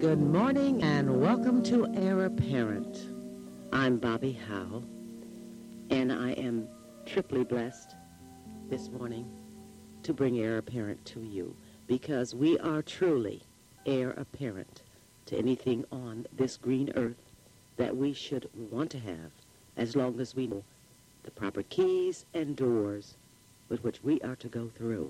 Good morning and welcome to Heir Apparent. I'm Bobby Howe, and I am triply blessed this morning to bring Heir Apparent to you because we are truly heir apparent to anything on this green earth that we should want to have as long as we know the proper keys and doors with which we are to go through.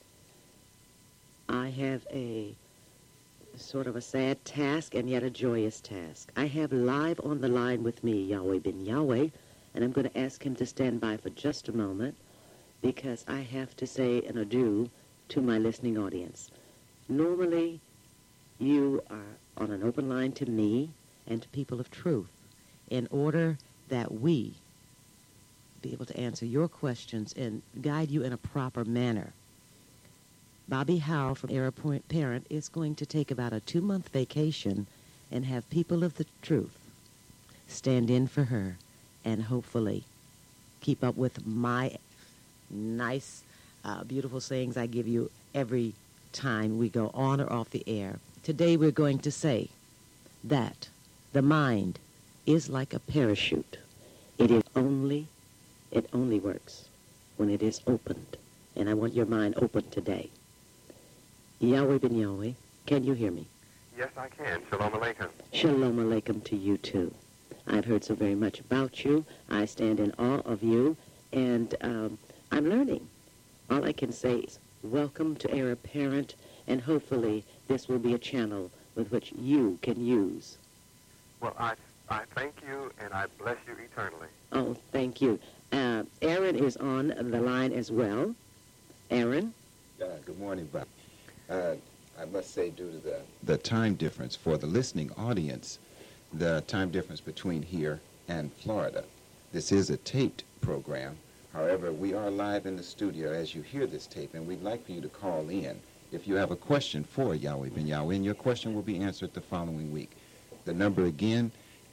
I have a sort of a sad task and yet a joyous task. I have live on the line with me Yahweh Ben Yahweh, and I'm going to ask him to stand by for just a moment because I have to say an adieu to my listening audience. Normally, you are on an open line to me and to people of truth in order that we be able to answer your questions and guide you in a proper manner. Bobby Howe from Heir Apparent is going to take about a 2-month vacation and have people of the truth stand in for her and hopefully keep up with my nice, beautiful sayings I give you every time we go on or off the air. Today we're going to say that the mind is like a parachute. It only works when it is opened. And I want your mind open today. Yahweh Ben Yahweh, can you hear me? Yes, I can. Shalom Aleichem. Shalom Aleichem to you, too. I've heard so very much about you. I stand in awe of you, and I'm learning. All I can say is welcome to Heir Apparent, and hopefully this will be a channel with which you can use. Well, I thank you, and I bless you eternally. Oh, thank you. Aaron is on the line as well. Aaron? Good morning, Bob. I must say, due to the time difference for the listening audience, the time difference between here and Florida, this is a taped program. However, we are live in the studio as you hear this tape, and we'd like for you to call in if you have a question for Yahweh Ben Yahweh, and your question will be answered the following week. The number again,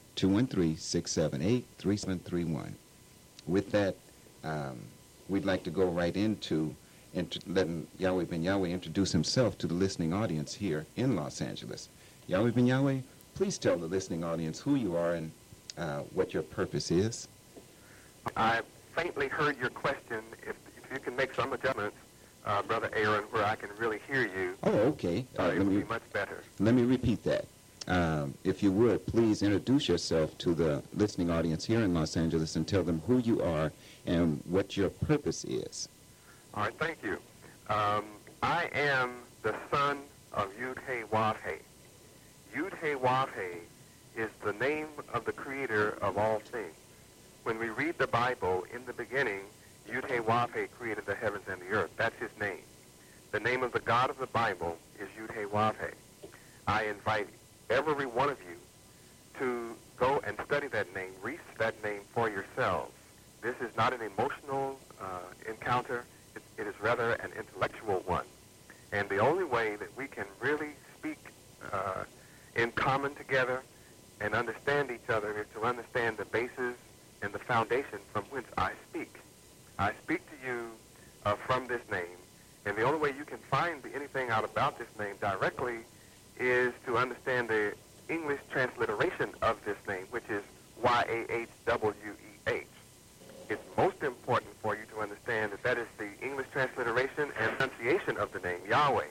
213-678-3731. With that, we'd like to go right into letting Yahweh Ben Yahweh introduce himself to the listening audience here in Los Angeles. Yahweh Ben Yahweh, please tell the listening audience who you are and what your purpose is. I faintly heard your question. If you can make some adjustments, Brother Aaron, where I can really hear you. Oh, okay. It would be much better. Let me repeat that. If you would, please introduce yourself to the listening audience here in Los Angeles and tell them who you are and what your purpose is. All right, thank you. I am the son of Yud-Heh-Wav-Heh. Yud-Heh-Wav-Heh is the name of the creator of all things. When we read the Bible, in the beginning, Yud-Heh-Wav-Heh created the heavens and the earth. That's his name. The name of the God of the Bible is Yud-Heh-Wav-Heh. I invite every one of you to go and study that name, research that name for yourselves. This is not an emotional encounter. It is rather an intellectual one. And the only way that we can really speak in common together and understand each other is to understand the basis and the foundation from whence I speak. I speak to you from this name, and the only way you can find anything out about this name directly is to understand the English transliteration of this name, which is Y-A-H-W-E-H. It's most important for you to understand that is the English transliteration and pronunciation of the name, Yahweh.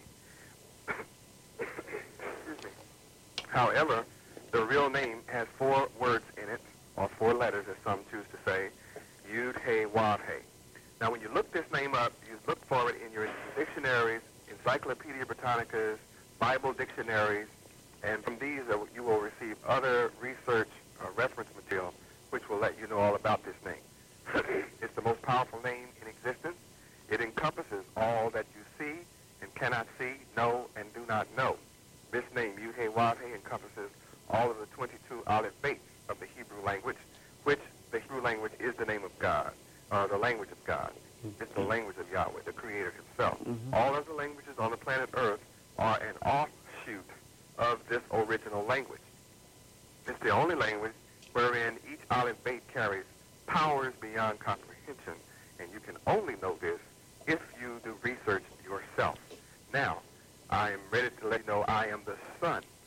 Excuse me. However, the real name has 4 words in it, or 4 letters, as some choose to say, Yud-Heh-Wav-Heh. Now, when you look this name up, you look for it in your dictionaries, Encyclopedia Britannicas, Bible dictionaries, and from these you will receive other research reference material which will let you know all about this name. It's the most powerful name in existence. It encompasses all that you see and cannot see, know, and do not know. This name, Yud-Heh-Wav-Heh, encompasses all of the 22 aleph beis of the Hebrew language, which the Hebrew language is the name of God, the language of God. It's the language of Yahweh, the Creator himself. Mm-hmm. All of the languages on the planet Earth are an offshoot of this original language. It's the only language wherein each aleph beis carries powers beyond comprehension, and you can only know this if you do research yourself. Now, I am ready to let you know I am the son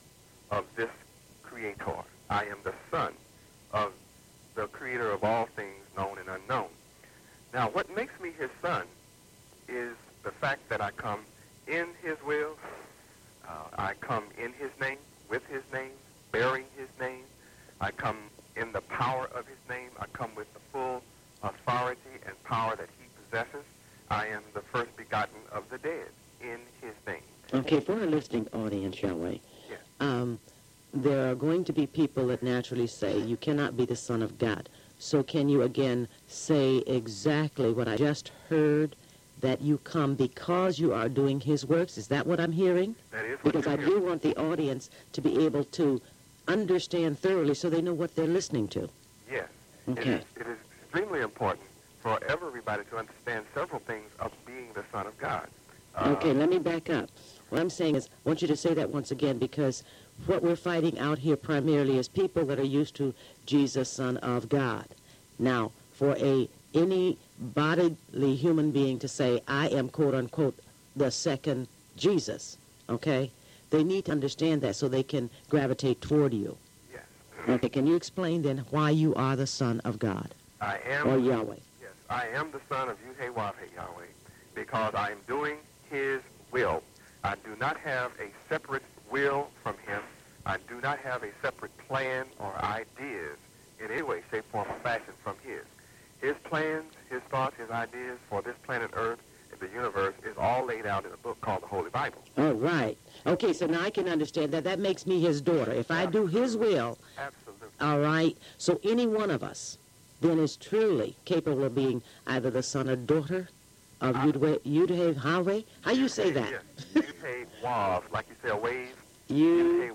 of this Creator. I am the Son of the Creator of all things known and unknown. Now, what makes me his son is the fact that I come in his will, I come in his name, with his name, bearing his name. I come in the power of his name. I come with the full authority and power that he possesses. I am the first begotten of the dead in his name. Okay, for our listening audience, Yahweh, Yes. There are going to be people that naturally say, you cannot be the Son of God. So can you again say exactly what I just heard, that you come because you are doing his works? Is that what I'm hearing? That is what Because I you're do hearing. want the audience to be able to understand thoroughly so they know what they're listening to. Yes. Okay. It is extremely important for everybody to understand several things of being the Son of God. Okay, let me back up. What I'm saying is, I want you to say that once again, because what we're fighting out here primarily is people that are used to Jesus, Son of God. Now, for any bodily human being to say, I am, quote unquote, the second Jesus, okay? They need to understand that so they can gravitate toward you. Yes. Okay, can you explain then why you are the Son of God, I am. or Yahweh? Yes, I am the son of Yud-Heh-Wav-Heh, Yahweh, because I am doing his will. I do not have a separate will from him. I do not have a separate plan or ideas in any way, shape, form, or fashion from his. His plans, his thoughts, his ideas for this planet Earth, the universe, is all laid out in a book called the Holy Bible. All right. Okay, so now I can understand that. That makes me his daughter. If I do his will, Absolutely. all right, so any one of us then is truly capable of being either the son or daughter of Yud-Heh-Wav-Heh. How you say that? Yes. Yud-Heh-Wav, like you say a wave. Yud-Heh-Wav-Heh.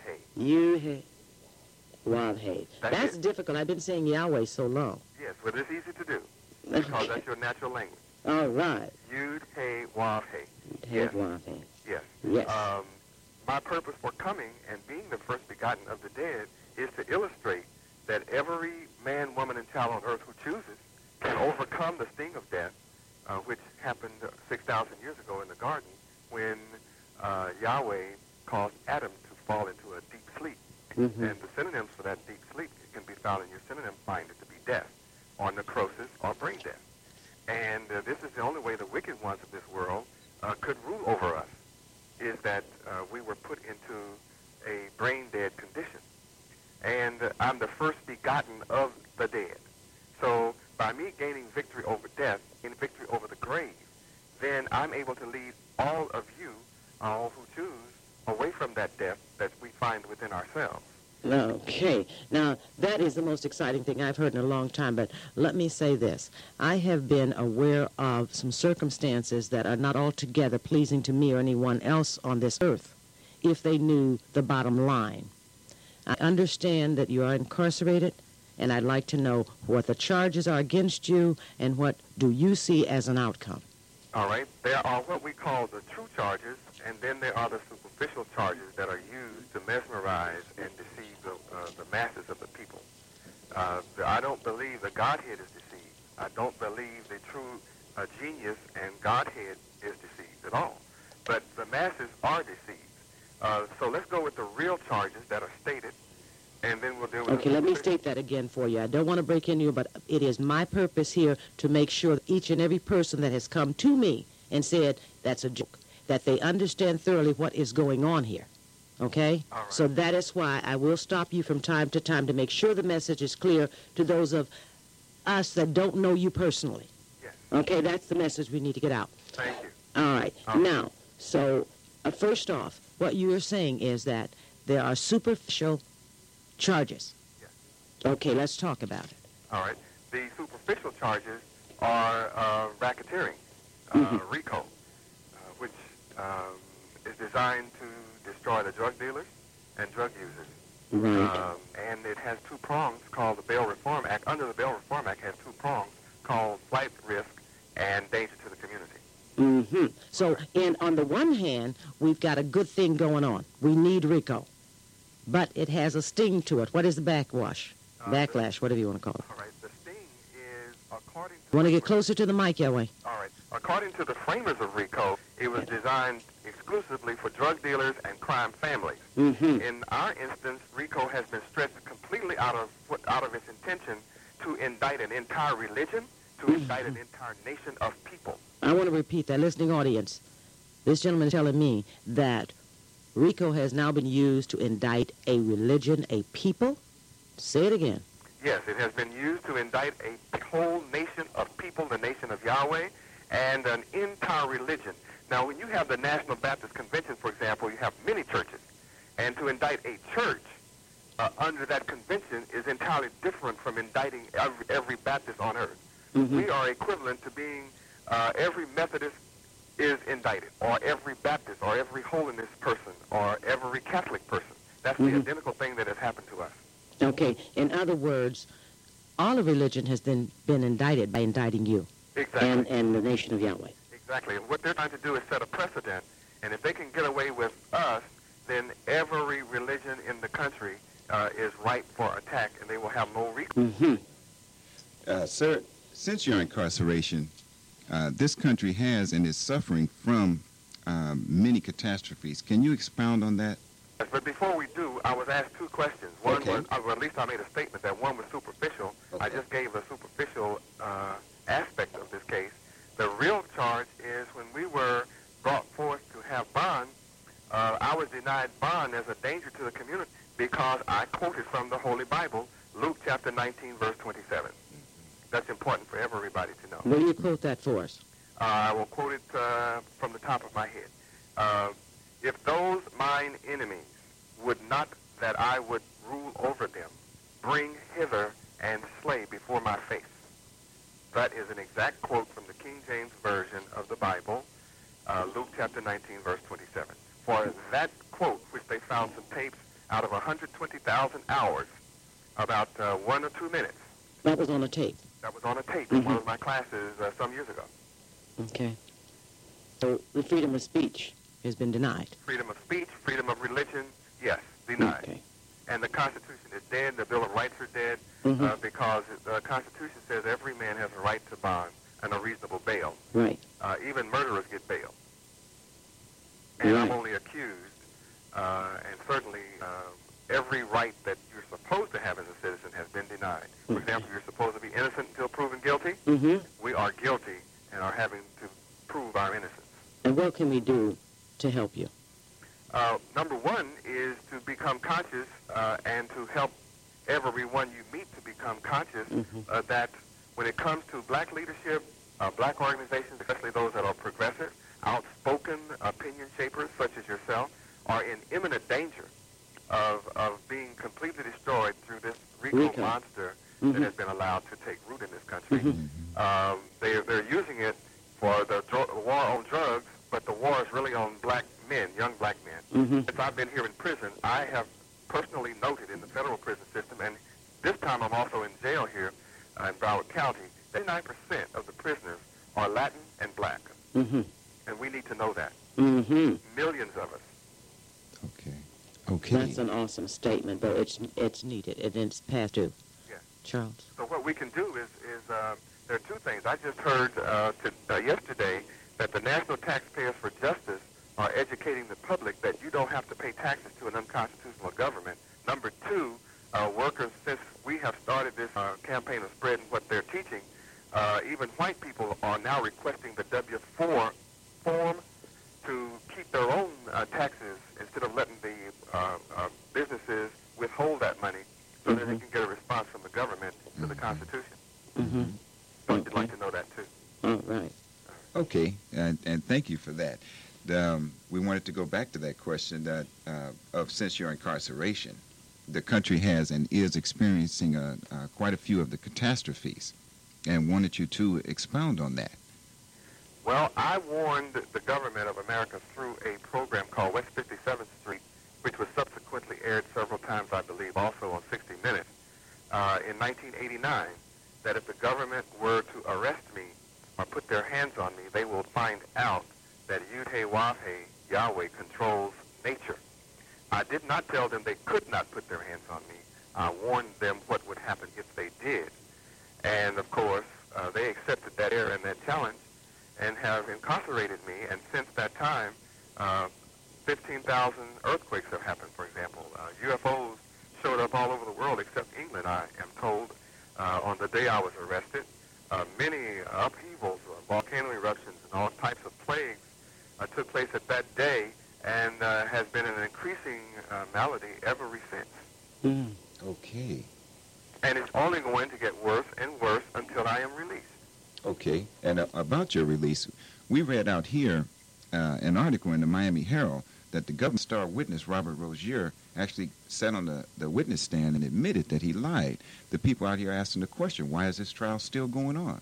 Yud-Heh-Wav-Heh. That's it. difficult. I've been saying Yahweh so long. Yes, but it's easy to do because that's your natural language. All right. Yud-Heh-Wav-Heh. Yud-Heh-Wav-Heh. Yes. Yes. My purpose for coming and being the first begotten of the dead is to illustrate that every man, woman, and child on earth who chooses can overcome the sting of death, which happened 6,000 years ago in the garden when Yahweh caused Adam to fall into a deep sleep. Mm-hmm. And the synonyms for that deep sleep can be found in your synonym finder to be death, or necrosis, or brain death. And this is the only way the wicked ones of this world could rule over us, is that we were put into a brain-dead condition. And I'm the first begotten of the dead. So by me gaining victory over death, and victory over the grave, then I'm able to lead all of you, all who choose, away from that death that we find within ourselves. Okay. Now, that is the most exciting thing I've heard in a long time, but let me say this. I have been aware of some circumstances that are not altogether pleasing to me or anyone else on this earth, if they knew the bottom line. I understand that you are incarcerated, and I'd like to know what the charges are against you and what do you see as an outcome. All right. There are what we call the true charges, and then there are the superficial charges that are used to mesmerize and deceive the masses of the people. I don't believe the Godhead is deceived. I don't believe the true genius and Godhead is deceived at all. But the masses are deceived. So let's go with the real charges that are stated, and then we'll deal with Okay, let me state that again for you. I don't want to break into you, but it is my purpose here to make sure that each and every person that has come to me and said, that's a joke, that they understand thoroughly what is going on here. Okay? All right. So that is why I will stop you from time to time to make sure the message is clear to those of us that don't know you personally. Yes. Okay, that's the message we need to get out. Thank you. All right. Now, so first off, what you are saying is that there are superficial charges. Yes. Okay, let's talk about it. All right. The superficial charges are racketeering, RICO, which is designed to destroy the drug dealers and drug users. Right. And it has two prongs called the Bail Reform Act. Under the Bail Reform Act has two prongs called flight risk and danger to the community. Mm-hmm. So, and on the one hand, we've got a good thing going on. We need RICO. But it has a sting to it. What is the backlash, whatever you want to call it? All right. The sting is according to... You want to get closer to the mic, Yahweh? All right. According to the framers of RICO, it was designed exclusively for drug dealers and crime crime families. Mm-hmm. In our instance, RICO has been stretched completely out of its intention to indict an entire religion, to indict an entire nation of people. I want to repeat that, listening audience. This gentleman is telling me that RICO has now been used to indict a religion, a people. Say it again. Yes, it has been used to indict a whole nation of people, the nation of Yahweh, and an entire religion. Now, when you have the National Baptist Convention, for example, you have many churches. And to indict a church under that convention is entirely different from indicting every Baptist on earth. Mm-hmm. We are equivalent to being every Methodist is indicted, or every Baptist, or every holiness person, or every Catholic person. That's the identical thing that has happened to us. Okay. In other words, all of religion has been indicted by indicting you. Exactly. And the nation of Yahweh. Exactly. And what they're trying to do is set a precedent. And if they can get away with us, then every religion in the country is ripe for attack, and they will have no recourse. Mm-hmm. Sir, since your incarceration, this country has and is suffering from many catastrophes. Can you expound on that? Yes, but before we do, I was asked two questions. One Okay. was, or at least I made a statement that one was superficial. Okay. I just gave a superficial aspect of this case. The real charge is when we were brought forth to have bond, I was denied bond as a danger to the community because I quoted from the Holy Bible, Luke chapter 19, verse 27. That's important for everybody to know. Will you quote that for us? I will quote it from the top of my head. If those mine enemies would not that I would rule over them, bring hither and slay before my face. That is an exact quote from the King James Version of the Bible, Luke chapter 19, verse 27. For that quote, which they found some tapes out of 120,000 hours, about 1 or 2 minutes. That was on a tape. That was on a tape in one of my classes some years ago. Okay. So the freedom of speech has been denied. Freedom of speech, freedom of religion, yes, denied. Okay. And the Constitution is dead, the Bill of Rights are dead, because the Constitution says every man has a right to bond and a reasonable bail. Right. Even murderers get bail. And I'm Right. only accused, and certainly every right that you're supposed to have as a citizen has been denied. For example, you're supposed to be innocent until proven guilty. Mm-hmm. We are guilty and are having to prove our innocence. And what can we do to help you? Number one is to become conscious and to help everyone you meet to become conscious that when it comes to black leadership, black organizations, especially those that are progressive, outspoken opinion shapers such as yourself, are in imminent danger of being completely destroyed through this RICO monster that has been allowed to take root in this country. They're using it for the war on drugs, but the war is really on black men, young black men. Since I've been here in prison, I have personally noted in the federal prison system, and this time I'm also in jail here in Broward County, 39% of the prisoners are Latin and black. And we need to know that. Millions of us. Okay. Okay. That's an awesome statement, but it's needed, and it's past due. Yeah. Charles. So what we can do is there are two things. I just heard yesterday that the National Taxpayers for Justice are educating the public that you don't have to pay taxes to an unconstitutional government. Number two, workers, since we have started this campaign of spreading what they're teaching, even white people are now requesting the W-4 form to keep their own taxes instead of letting the businesses withhold that money so that they can get a response from the government to the Constitution. So you'd like to know that, too. All right. Okay, and thank you for that. We wanted to go back to that question that of since your incarceration, the country has and is experiencing quite a few of the catastrophes, and wanted you to expound on that. Well, I warned the government of America through a program called West 57th Street, which was subsequently aired several times, I believe, also on 60 Minutes, in 1989, that if the government were to arrest me or put their hands on me, they will find out that Yud-Heh-Wav-Heh, Yahweh, controls nature. I did not tell them they could not put their hands on me. I warned them what would happen if they did. And, of course, they accepted that error and that challenge and have incarcerated me. And since that time, 15,000 earthquakes have happened, for example. UFOs showed up all over the world except England, I am told, on the day I was arrested. Many upheavals, volcano eruptions, and all types of plagues took place at that day, and has been an increasing malady ever since. Okay. And it's only going to get worse and worse until I am released. Okay. And about your release, we read out here an article in the Miami Herald that the government star witness, Robert Rozier, actually sat on the witness stand and admitted that he lied. The people out here asking the question, why is this trial still going on?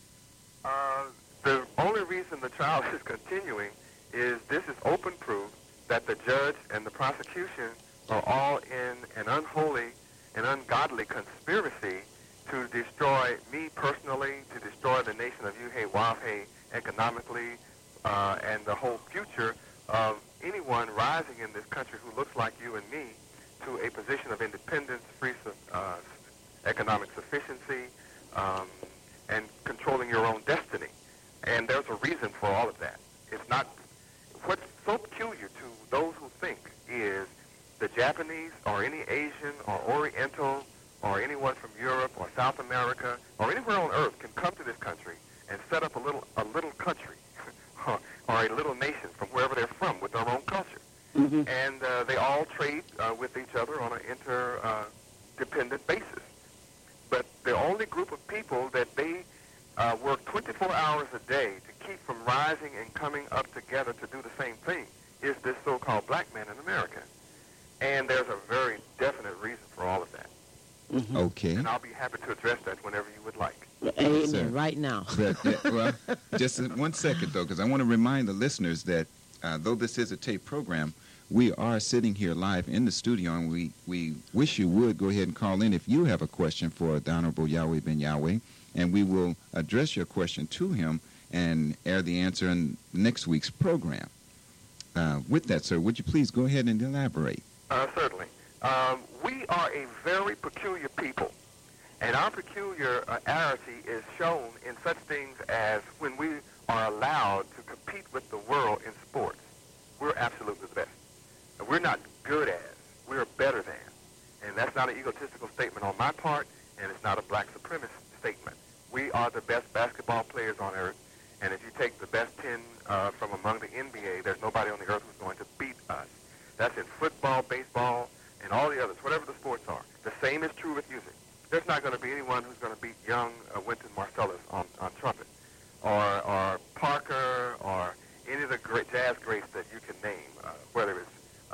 The only reason the trial is continuing is this is open proof that the judge and the prosecution are all in an unholy and ungodly conspiracy to destroy me personally, to destroy the nation of Yuhe Wavhe economically, and the whole future of anyone rising in this country who looks like you and me to a position of independence, free economic sufficiency, and controlling your own destiny. And there's a reason for all of that. It's not, what's so peculiar to those who think is the Japanese or any Asian or Oriental or anyone from Europe or South America or anywhere on earth can come to this country and set up a little country or a little nation from wherever they're from with their own culture. And they all trade with each other on an interdependent basis. But the only group of people that they work 24 hours a day to keep from rising and coming up together to do the same thing is this so-called black man in America. And there's a very definite reason for all of that. Okay. And I'll be happy to address that whenever you would like. Amen. Sir. Right now. Well, just 1 second, though, because I want to remind the listeners that though this is a tape program, we are sitting here live in the studio, and we wish you would go ahead and call in if you have a question for the Honorable Yahweh Ben Yahweh, and we will address your question to him and air the answer in next week's program. With that, sir, would you please go ahead and elaborate? Certainly. We are a very peculiar people, and our peculiarity is shown in such things as when we are allowed to compete with the world in sports. We're absolutely the best. And we're not good as, we're better than. And that's not an egotistical statement on my part, and it's not a black supremacist statement. We are the best basketball players on earth, and if you take the best 10 from among the NBA, there's nobody on the earth who's going to beat us. That's in football, baseball, and all the others, whatever the sports are. The same is true with music. There's not going to be anyone who's going to beat young Wynton Marsalis on trumpet, or Parker, or any of the great jazz greats that you can name, whether it's,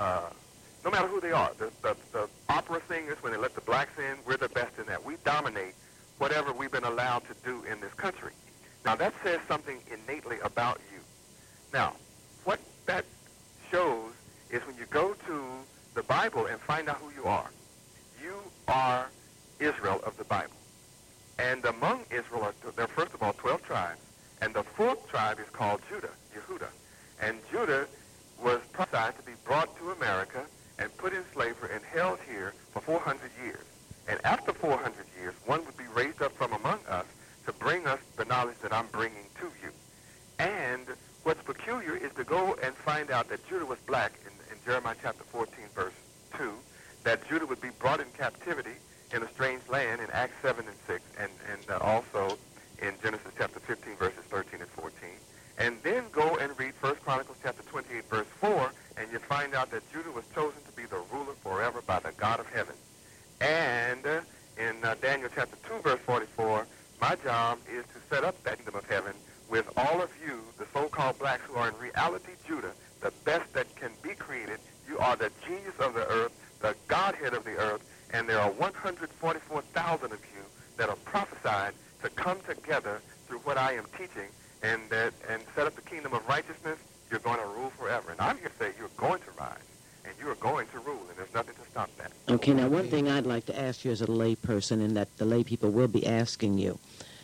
no matter who they are. The opera singers, when they let the blacks in, we're the best in that. We dominate whatever we've been allowed to do in this country. Now, that says something innately about you. Now, what that shows is when you go to the Bible and find out who you are Israel of the Bible. And among Israel, there are first of all 12 tribes, and the fourth tribe is called Judah, Yehuda. And Judah was prophesied to be brought to America and put in slavery and held here for 400 years. And after 400 years, one would be raised up from among us to bring us the knowledge that I'm bringing to you. And what's peculiar is to go and find out that Judah was black in Jeremiah chapter 14, verse 2, that Judah would be brought in captivity in a strange land in Acts 7 and 6, and also in Genesis chapter 15, verses 13 and 14. And then go and read 1 Chronicles chapter 28, verse 4, and you find out that Judah was chosen to be the ruler forever by the God of heaven. And in Daniel chapter 2, verse 44, my job is to set up that kingdom of heaven with all of you, the so-called blacks who are in reality Judah, the best that can be created. You are the genius of the earth, the Godhead of the earth, and there are 144,000 of you that are prophesied to come together through what I am teaching and set up the kingdom of righteousness. You're going to rule forever. And I'm here to say you're going to rise, and you are going to rule, and there's nothing to stop that. Okay, now one thing I'd like to ask you as a lay person, and that the lay people will be asking you,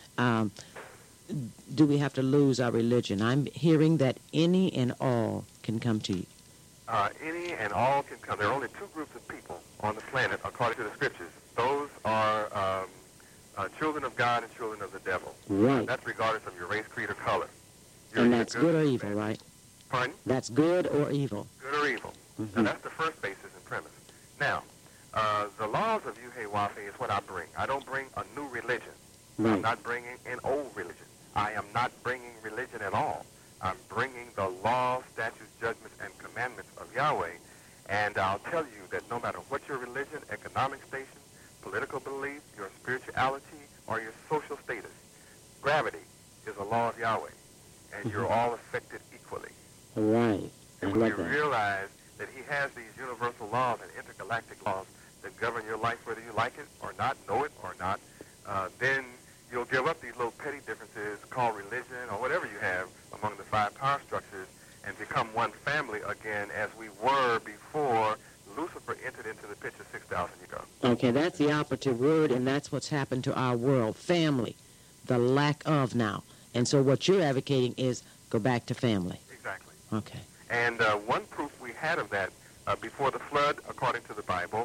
do we have to lose our religion? I'm hearing that any and all can come to you. Any and all can come. There are only two groups of people on the planet, according to the scriptures. Those are children of God and children of the devil. Right. That's regardless of your race, creed, or color. And that's good or evil, right? Pardon? That's good or evil. Good or evil. Now, that's the first basis and premise. Now, the laws of Yuhe-Wafe is what I bring. I don't bring a new religion. Right. I'm not bringing an old religion. I am not bringing religion at all. I'm bringing the laws, statutes, judgments, and commandments of Yahweh. And I'll tell you that no matter what your religion, economic station, political belief, your spirituality, or your social status, gravity is a law of Yahweh. And you're all affected equally. Right. And when you realize that he has these universal laws and intergalactic laws that govern your life, whether you like it or not, know it or not, then you'll give up these little petty differences called religion or whatever you have among the five power structures and become one family again as we were before Lucifer entered into the picture 6,000 years ago. Okay, that's the operative word, and that's what's happened to our world. Family, the lack of now. And so what you're advocating is go back to family. Exactly. Okay. And one proof we had of that, before the flood, according to the Bible,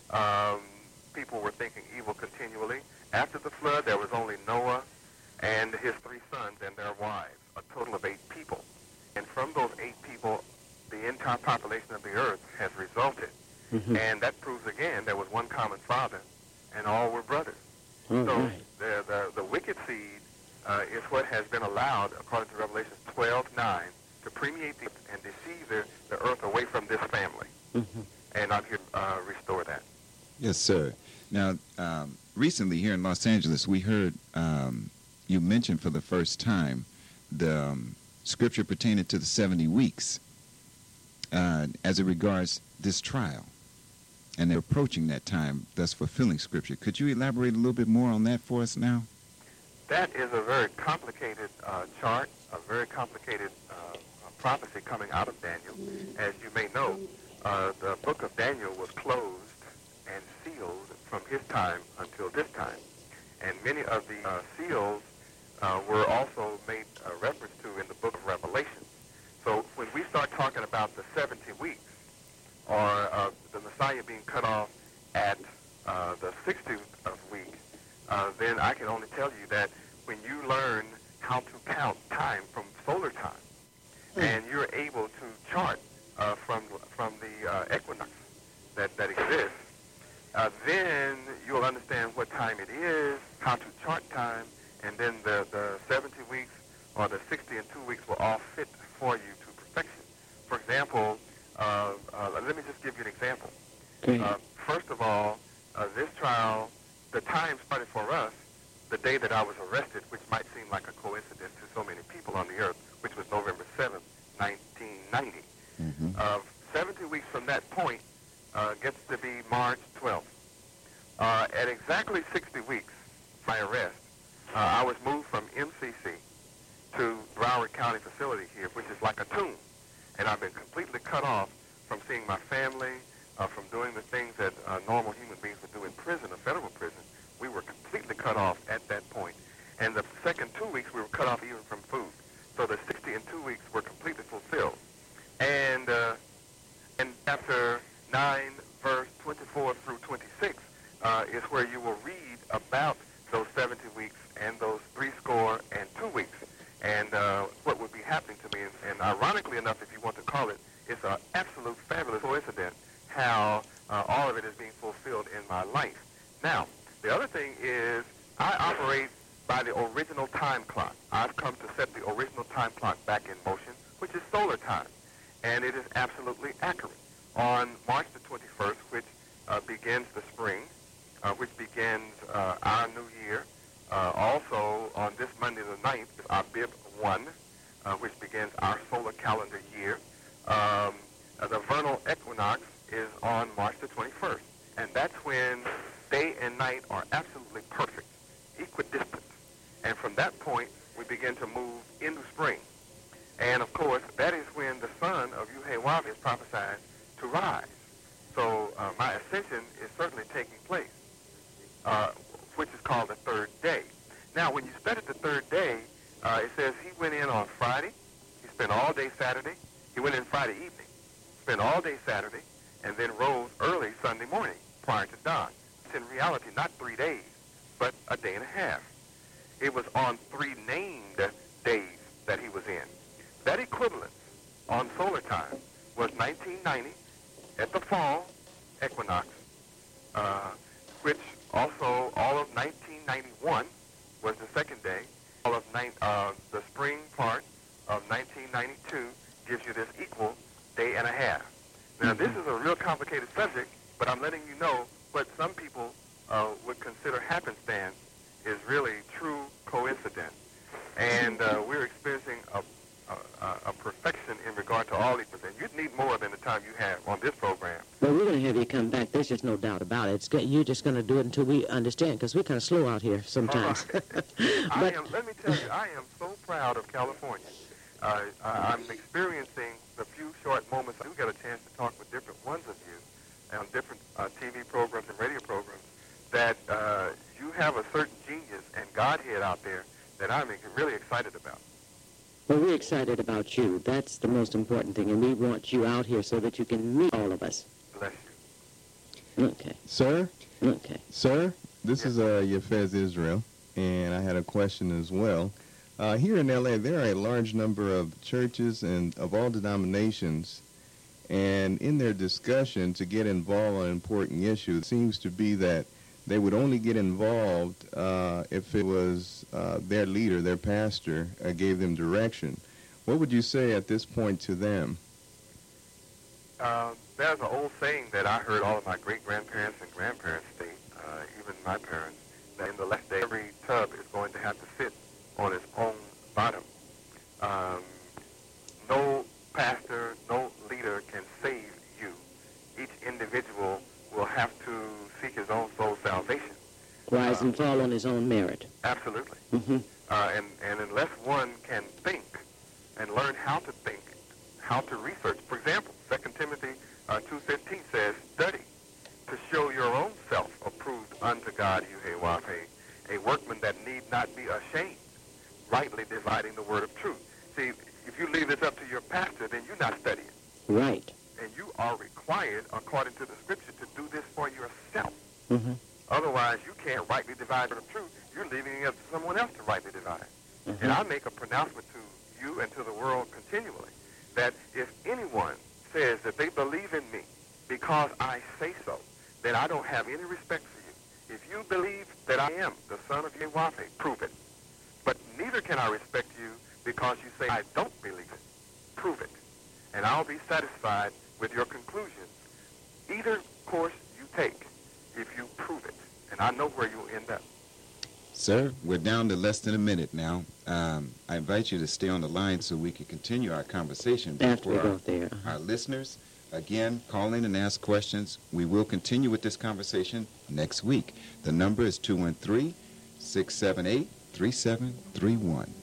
people were thinking evil continually. After the flood, there was only Noah and his 3 sons and their wives, a total of 8 people. And from those 8 people, the entire population of the earth has resulted. And that proves again there was one common father, and all were brothers. So right. the wicked seed is what has been allowed, according to Revelation 12:9, to permeate and deceive the earth away from this family. And I'm here to restore that. Yes, sir. Now, recently here in Los Angeles, we heard you mention for the first time the scripture pertaining to the 70 weeks as it regards this trial. And they're approaching that time, thus fulfilling scripture. Could you elaborate a little bit more on that for us now? That is a very complicated chart, a very complicated prophecy coming out of Daniel. As you may know, the book of Daniel was closed and sealed from his time until this time. And many of the seals were also made reference to in the book of Revelation. So when we start talking about the 70 weeks, or the Messiah being cut off at the 60th of week, then I can only tell you that when you learn how to count time from solar time, and you're able to chart from the equinox that exists, then you'll understand what time it is, how to chart time, and then the 70 weeks or the 60 and 2 weeks will all fit for you to perfection. For example, let me just give you an example. First of all, this trial, the time started for us the day that I was arrested, which might seem like a coincidence to so many people on the earth, which was November 7th, 1990. 70 weeks from that point gets to be March 12th. At exactly 60 weeks, my arrest, I was moved from MCC to Broward County facility here, which is like a tomb. And I've been completely cut off from seeing my family, from doing the things that normal human beings would do in prison, a federal prison. We were completely cut off at that point. And the second 2 weeks, we were cut off even from food. So the 60 and 2 weeks were completely fulfilled. And chapter 9, verse 24 through 26 is where you will read about those 70 weeks and those 62 weeks and what would be happening to me. And ironically enough, if you want to call it, it's an absolute fabulous coincidence how all of it is being fulfilled in my life. Now, the other thing is I operate by the original time clock. I've come to set the original time clock back in motion, which is solar time, and it is absolutely accurate. On March the 21st, which begins the spring, which begins our new year, also on this Monday the 9th is Abib 1, which begins our solar calendar year. The vernal equinox is on March the 21st, and that's when day and night are absolutely perfect, equidistant. And from that point, we begin to move into spring. And, of course, that is when the son of Yuhe-Wafe is prophesied to rise. So my ascension is certainly taking place, which is called the third day. Now, when you study the third day, it says he went in on Friday. He spent all day Saturday. He went in Friday evening, spent all day Saturday, and then rose early Sunday morning prior to dawn. It's in reality not 3 days, but a day and a half. It was on 3 named days that he was in. That equivalence on solar time was 1990 at the fall equinox, which also all of 1991 was the second day. All of the spring part of 1992 gives you this equal day and a half. Now, this is a real complicated subject, but I'm letting you know what some people would consider happenstance is really true coincidence. And we're experiencing a perfection in regard to all equals. And you'd need more than the time you have on this program. Well, we're going to have you come back. There's just no doubt about it. You're just going to do it until we understand, because we're kind of slow out here sometimes. Let me tell you, I am so proud of California. I'm experiencing the few short moments. I do get a chance to talk with different ones of you on different TV programs and radio programs, that you have a certain genius and Godhead out there that I'm really excited about. Well, we're excited about you. That's the most important thing, and we want you out here so that you can meet all of us. Bless you. Okay. Sir? Okay. Sir, this is Yefez Israel, and I had a question as well. Here in L.A., there are a large number of churches and of all denominations, and in their discussion to get involved on an important issue, it seems to be that they would only get involved if it was their leader, their pastor, gave them direction. What would you say at this point to them? There's an old saying that I heard all of my great-grandparents and grandparents state, even my parents, that in the last day, every tub is going to have to sit on its own bottom. No pastor, no leader can save you. Each individual will have to seek his own soul salvation. Rise and fall on his own merit. Absolutely. Mm-hmm. And unless one can think and learn how to think, how to research. For example, 2 Timothy 2:15 says, study to show your own self approved unto God, Yuhe-Wahe, a workman that need not be ashamed, rightly dividing the word of truth. See, if you leave this up to your pastor, then you're not studying. Right. And you are required, according to the scripture, to do this for yourself. Mm-hmm. Otherwise, you can't rightly divide the truth. You're leaving it up to someone else to rightly divide. Mm-hmm. And I make a pronouncement to you and to the world continually that if anyone says that they believe in me because I say so, then I don't have any respect for you. If you believe that I am the son of Yahweh, prove it. But neither can I respect you because you say I don't believe it. Prove it. And I'll be satisfied with your conclusions. Either course you take, if you prove it. And I know where you'll end up. Sir, we're down to less than a minute now. I invite you to stay on the line so we can continue our conversation before our listeners. Again, call in and ask questions. We will continue with this conversation next week. The number is 213-678-3731.